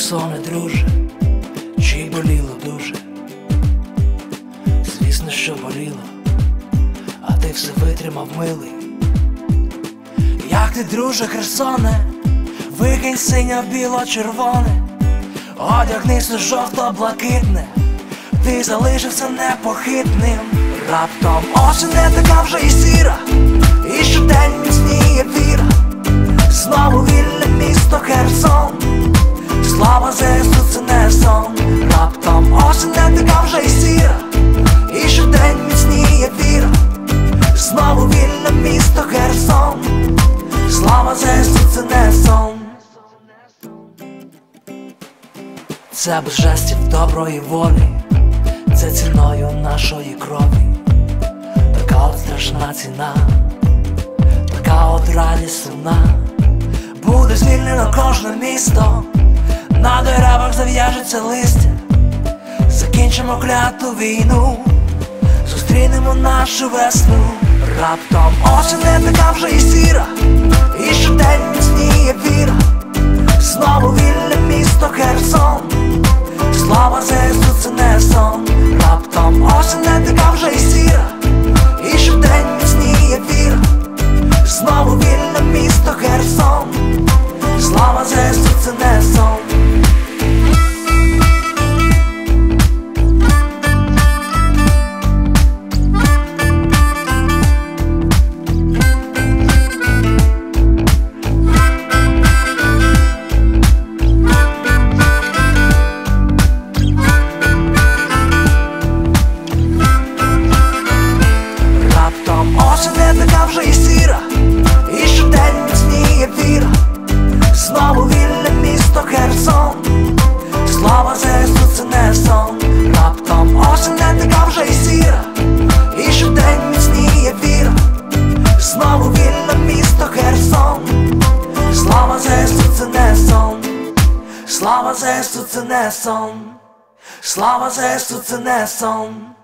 Херсоне, друже, чи боліло дуже? Звісно, що боліло, а ти все витримав, милий. Як ти, друже, Херсоне, викинь синьо-біло-червоне, одягнися жовто-блакитне, ти залишився непохитним. Раптом осінь не така вже і сіра, і щодень міцніє віра. Знову вільне місто Херсон, слава ЗСУ це не сон. Раптом осінь не така вже і сіра, і щодень міцніє віра. Знову вільне місто Херсон, слава ЗСУ це не сон. Це без жестів доброї волі, це ціною нашої крові. Така от страшна ціна, така от радість сумна. Буде звільнено кожне місто, на деревах зав'яжеться листя. Закінчимо кляту війну, зустрінемо нашу весну. Раптом осінь не така вже і сіра, і щодень міцніє віра. Знову вільне місто Херсон, слава ЗСУ це не сон. Раптом осінь не така вже і сіра, і щодень міцніє віра. Знову вільне місто Херсон, слава ЗСУ це не сон. Осінь не така вже і сіра, і щодень міцніє віра. Знову вільне місто Херсон, слава ЗСУ це не сон. Раптом осінь не така вже і сіра, і щодень міцніє віра. Знову вільне місто Херсон, слава ЗСУ це не сон. Слава ЗСУ це не сон, слава ЗСУ це не сон.